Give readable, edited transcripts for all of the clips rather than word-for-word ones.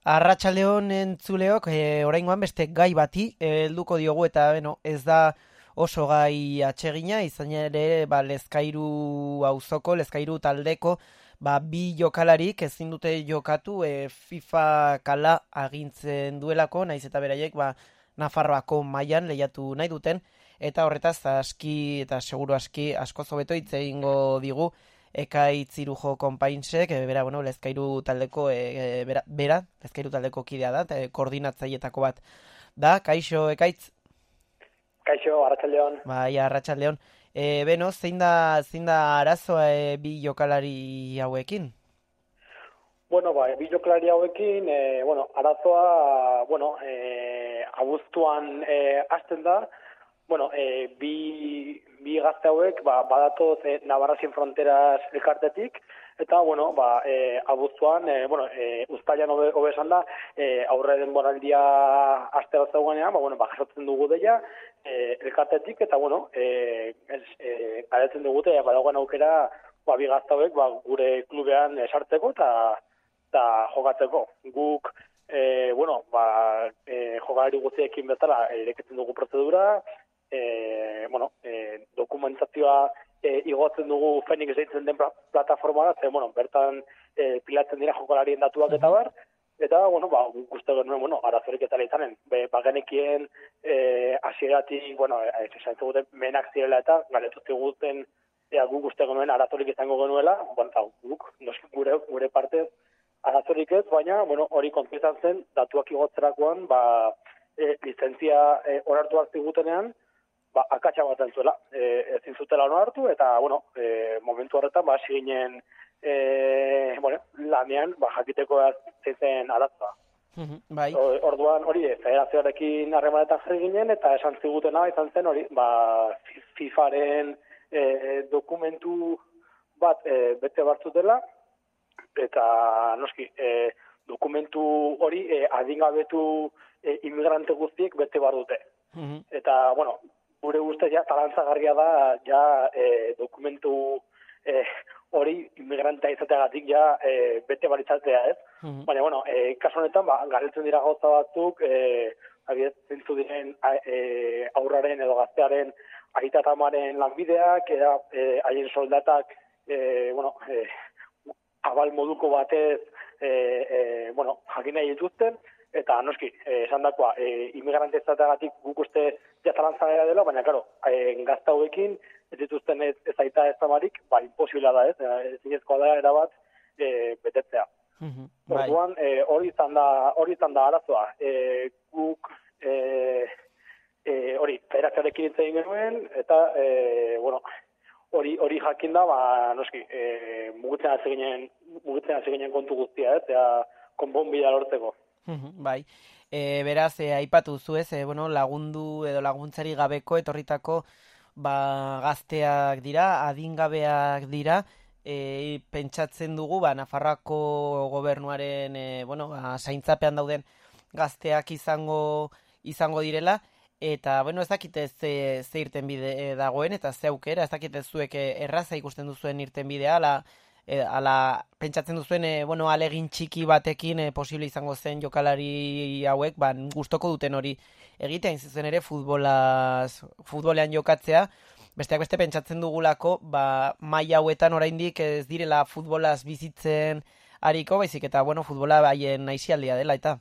Arratsaldeon entzuleok, oraingoan beste gai bati helduko diogu eta ez da oso gai atsegina, izan ere Lezkairu auzoko, Lezkairu taldeko bi jokalarik ezin dute jokatu FIFA kala agintzen duelako, naiz eta beraiek Nafarroako mailan lehiatu nahi duten, eta horretaz aski eta seguru aski asko hobeto hitz egingo digu Ekaitz Irujo konpainsek, Lezkairu taldeko, Lezkairu taldeko kidea da, koordinatzailetako bat da. Kaixo, Ekaitz? Kaixo, arratsaldeon. Bai, arratsaldeon. Zein da arazoa bi jokalari hauekin? Bi jokalari hauekin, arazoa, abuztuan hasten da. Bi gazte hauek badatoz Navarra Sin Fronteras elkartetik, eta abuztuan, uztailan hobe esan da, aurre denboraldia hastera zegoenean, jasotzen dugu deia elkartetik, eta garetzen dugute badagoen aukera bi gazte hauek gure klubean sartzeko eta jokatzeko. Guk jokalari guztiekin bezala irekitzen dugu prozedura, dokumentazioa igotzen dugu Fenix deitzen den plataformara, bertan pilatzen dira jokalarien datuak eta bar, eta, guk uste genuen, arazorik eta izanen, bagenekien hasieratik, esan zeguten menak zirela eta galetuzte guzten, guk uste genuen arazorik izango genuela, guk, gure partez, arazorik ez, baina, hori kontzizan zen, datuak igotzerakoan, lizentzia onartuak zigutenean, akatsa bat entzuela, ezin zutela onartu, eta, momentu horretan, hasi ginen, lanean, jakiteko zen arazoa. Bai. Orduan, hori, federazioarekin harremanetan jarri ginen, eta esan zigutena izan zen, hori, FIFaren dokumentu bat bete bartzutela, eta, noski, dokumentu hori adingabetu inmigrante guztiek bete bar dute. Eta, gure ustez talantzagarria da dokumentu hori inmigrantea izateagatik bete bar izatea, ez? Baina, kasu honetan, garetzen dira gauza batzuk, zintzu diren aurraren edo gaztearen aita eta amaren lanbideak, haien soldatak, abal moduko batez, jakin nahi dituzten, eta noski, esan dakoa, inmigrante izateagatik guk uste jatalantzagera dela, baina, karo, gazta hauekin, ez dituzten ez aita ez amarik, imposibila da, ez zinezkoa da erabat betetzea. Orduan, hori izan da arazoa. Guk, hori, federazioarekin hitz egin genuen, eta, hori jakin da, noski, mugitzen hasi ginen kontu guztia, eta konponbidea lortzeko. Bai, beraz, aipatu zu ez, lagundu edo laguntzari gabeko etorritako gazteak dira, adingabeak dira, pentsatzen dugu, Nafarroako gobernuaren, zaintzapean dauden gazteak izango direla, eta, ez dakite ze irten bide dagoen, eta ze aukera, ez dakite zuek erraza ikusten duzuen irten bidea, ala pentsatzen duzuen, alegin txiki batekin posible izango zen jokalari hauek, gustoko duten hori egitea, zuzen ere futbolean jokatzea, besteak beste pentsatzen dugulako, maila hauetan oraindik ez direla futbolaz bizitzen ariko, baizik eta, futbola haien aisialdia dela, eta?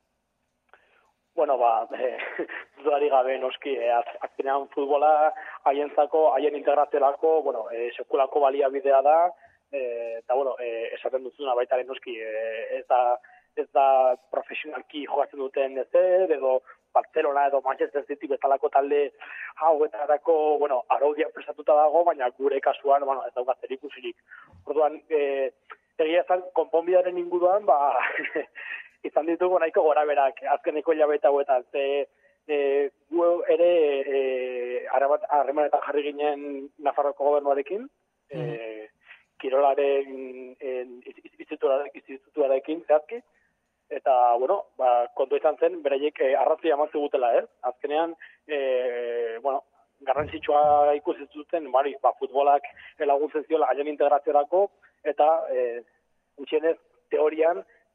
Dudarik gabe noski, azkenean futbola haientzako, haien integraziorako, sekulako baliabidea da, eta, esaten duzuna baitaren noski, ez da profesionalki jokatzen duten ezer, edo Barcelona edo Manchester City bezalako talde hauetarako, araudia prestatuta dago, baina gure kasuan, ez daukat zerikusirik. Orduan, egia ezan, konponbidearen inguruan, izan ditugu nahiko gora berak, azkeneko hilabete hauetan, gu ere harremanetan jarri ginen Nafarroako gobernuarekin, kirolaren institutuarekin zehazki, eta, kontu izan zen, beraiek arrazia eman zigutela, azkenean, garrantzitsua ikusi zuten, futbolak laguntzen ziola haien integraziorako, eta, gutxienez, teorian,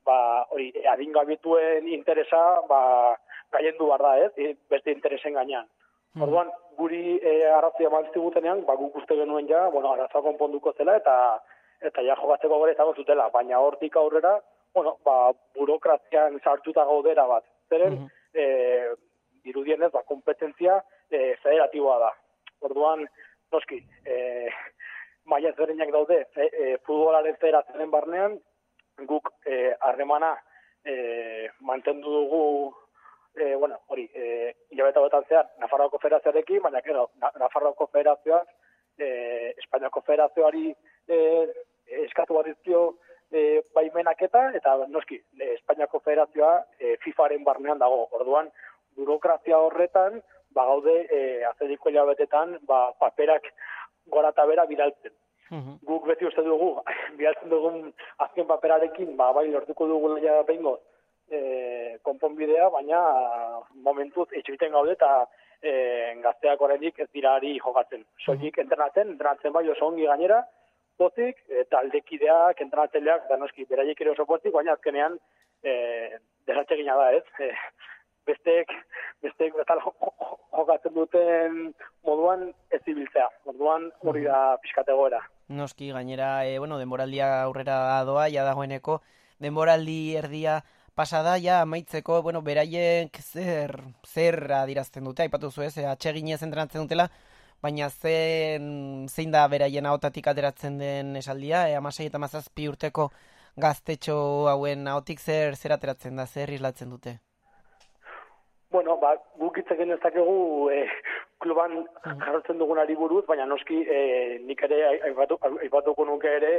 hori adingabetuen interesa gaiendu behar da, beste interesen gainean. Orduan, guri arrazia eman zigutenean, guk uste genuen ja, arazoa konponduko zela eta ja jokatzeko gore izango zutela, baina hortik aurrera, burokrazian sartuta gaudera bat. Zeren, irudienez, kompetentzia federatiboa da. Orduan, noski, maila ezberdinak daude, futbolaren federazioaren barnean, guk harremana mantendu dugu hilabete hauetan zehar Nafarroako Federazioarekin, baina Nafarroako Federazioak Espainiako Federazioari eskatu bat dizkio baimenak eta noski, Espainiako Federazioa FIFAren barnean dago. Orduan, burokrazia horretan, gaude azediko hilabetetan paperak gora eta bera bidaltzen. Guk beti uste dugu, bidaltzen dugun azken paperarekin, bai lortuko dugu ja behingoz konponbidea, baina momentuz etxebiten gaude eta gazteak oraindik ez dirari jokatzen. Soilik entrenatzen bai oso ongi gainera, pozik, taldekideak, entrenatzaileak, da noski, beraiek ere oso pozik, baina azkenean desatsegina da, ez? Besteek bezala jokatzen duten moduan ez ibiltzea. Orduan hori da pixkat egoera. Noski, gainera, denboraldia aurrera doa, ja dagoeneko, denboraldi erdia pasada, ja amaitzeko, beraiek zer adirazten dute, aipatu zu ez, atseginez entrenatzen dutela, baina zein da beraien ahotatik ateratzen den esaldia, 16 eta 17 urteko gaztetxo hauen ahotik zer ateratzen da, zer islatzen dute? Guk hitz egin dezakegu kluban jarratzen dugunari buruz, baina noski nik ere aipatuko nuke ere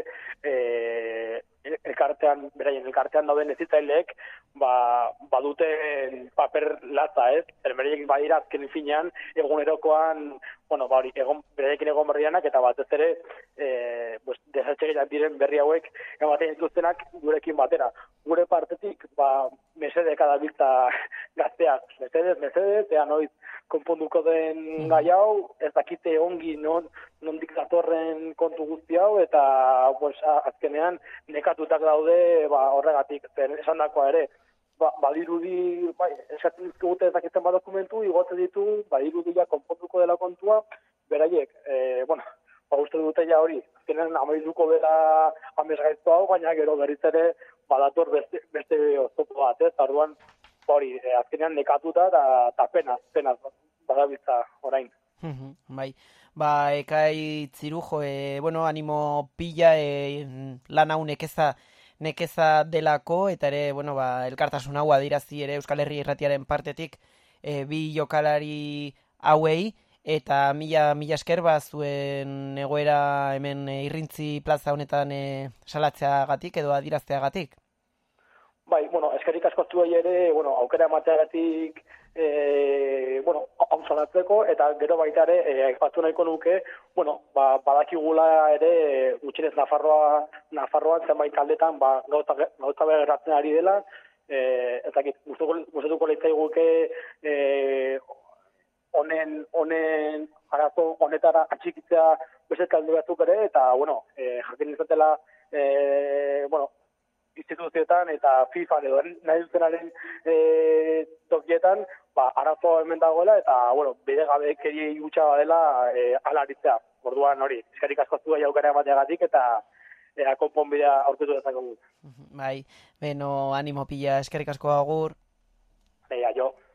beraien elkartean dauden ezitzaileek baduten paper latza, ez? Beraiek badira azken finean egunerokoan, beraiekin egon berrianak eta batez ere desatseginak diren berri hauek ematen dituztenak gurekin batera. Gure partetik, mesedeka dabiltza gazteak. Mesedez, ea noiz konponduko den gai hau, ez dakite ongi nondik datorren kontu guzti hau, eta azkenean nekatutak daude horregatik, esan dakoa ere. Badirudi, eskatzen dizkigute ez dakiten dokumentu, igotzen ditu, badirudi ja konponduko dela kontua, beraiek, uste dute ja hori, azkenean amaizuko dela amesgaizto hau, baina gero berriz ere badator beste oztopo bat, ez? Orduan, azkenean nekatuta eta penaz badabiltza orain. Bai, Ekaitz Irujo, animo pila lan hau nekeza delako, eta ere, elkartasun hau adirazi ere Euskal Herri Irratiaren partetik bi jokalari hauei, eta mila esker zuen egoera hemen Irrintzi plaza honetan salatzeagatik edo adirazteagatik. Bai, eskerik asko zuei ere, aukera emateagatik hau salatzeko, eta gero baita ere, aipatu nahiko nuke, badakigula ere, gutxinez Nafarroan zenbait taldetan, gauza gertatzen ari dela, eta gustatuko leitzaiguke honen arazo honetara atxikitzea beste talde batzuk ere, eta, jakin izatela, instituzioetan eta FIFA edo nahi dutenaren tokietan, arazo hemen dagoela, eta, bide gabekeri gutxa badela alaritzea. Orduan hori, eskerrik asko zuei aukera emateagatik eta konponbidea aurkitu dezakegu. Bai, animo pila, eskerrik asko agur. Jo.